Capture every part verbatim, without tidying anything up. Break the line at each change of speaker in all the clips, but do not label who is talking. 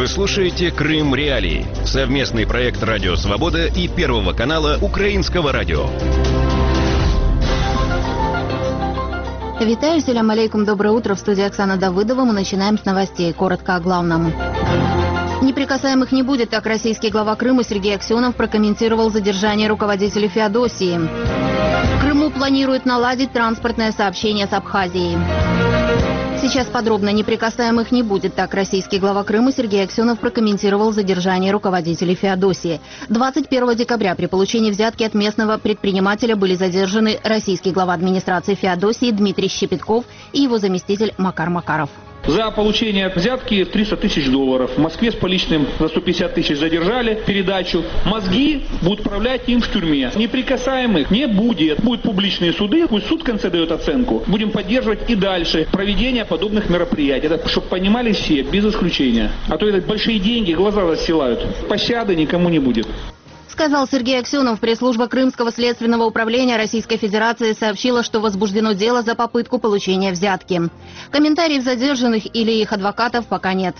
Вы слушаете «Крым Реалии» — совместный проект «Радио Свобода» и Первого канала Украинского радио.
Витаю, селям алейкум, доброе утро. В студии Оксана Давыдова. Мы начинаем с новостей. Коротко о главном. Неприкасаемых не будет, так российский глава Крыма Сергей Аксенов прокомментировал задержание руководителя Феодосии. В Крыму планируют наладить транспортное сообщение с Абхазией. Сейчас подробно. Неприкасаемых не будет, так российский глава Крыма Сергей Аксенов прокомментировал задержание руководителей Феодосии. двадцать первого декабря при получении взятки от местного предпринимателя были задержаны российский глава администрации Феодосии Дмитрий Щепетков и его заместитель Макар Макаров.
За получение взятки триста тысяч долларов. В Москве с поличным за сто пятьдесят тысяч задержали передачу. Мозги будут управлять им в тюрьме. Неприкасаемых не будет. Будут публичные суды. Пусть суд в конце дает оценку. Будем поддерживать и дальше проведение подобных мероприятий. Это, чтобы понимали все, без исключения. А то это большие деньги, глаза застилают. Пощады никому не будет.
Сказал Сергей Аксенов. Пресс-служба Крымского следственного управления Российской Федерации сообщила, что возбуждено дело за попытку получения взятки. Комментариев задержанных или их адвокатов пока нет.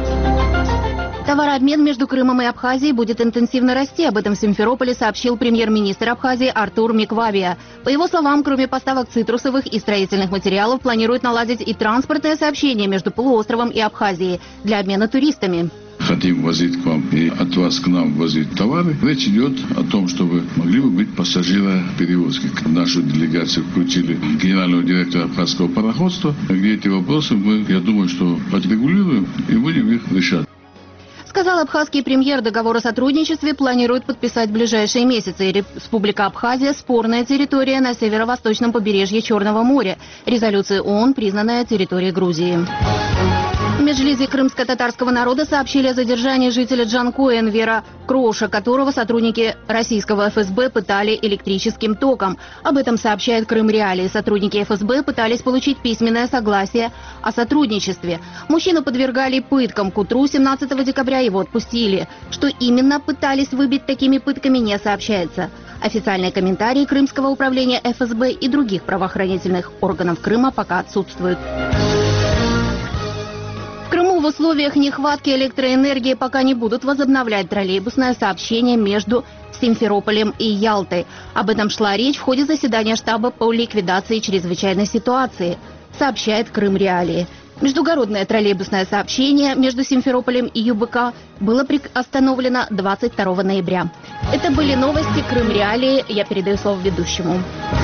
Товарообмен между Крымом и Абхазией будет интенсивно расти. Об этом в Симферополе сообщил премьер-министр Абхазии Артур Миквавия. По его словам, кроме поставок цитрусовых и строительных материалов, планируют наладить и транспортное сообщение между полуостровом и Абхазией для обмена туристами.
Хотим возить к вам и от вас к нам возить товары. Речь идет о том, чтобы могли бы быть пассажироперевозки. В нашу делегацию включили генерального директора абхазского пароходства, где эти вопросы мы, я думаю, что отрегулируем и будем их решать.
Сказал абхазский премьер. Договор о сотрудничестве планирует подписать в ближайшие месяцы. Республика Абхазия – спорная территория на северо-восточном побережье Черного моря. Резолюция ООН, признанная территорией Грузии. В Меджлисе крымско-татарского народа сообщили о задержании жителя Джанкоя Энвера Кроуша, которого сотрудники российского эф эс бэ пытали электрическим током. Об этом сообщает Крым Реалии. Сотрудники эф эс бэ пытались получить письменное согласие о сотрудничестве. Мужчину подвергали пыткам. К утру семнадцатого декабря его отпустили. Что именно пытались выбить такими пытками, не сообщается. Официальные комментарии Крымского управления эф эс бэ и других правоохранительных органов Крыма пока отсутствуют. В Крыму в условиях нехватки электроэнергии пока не будут возобновлять троллейбусное сообщение между Симферополем и Ялтой. Об этом шла речь в ходе заседания штаба по ликвидации чрезвычайной ситуации, сообщает Крым Реалии. Междугородное троллейбусное сообщение между Симферополем и ю бэ ка было остановлено двадцать второго ноября. Это были новости Крым Реалии. Я передаю слово ведущему.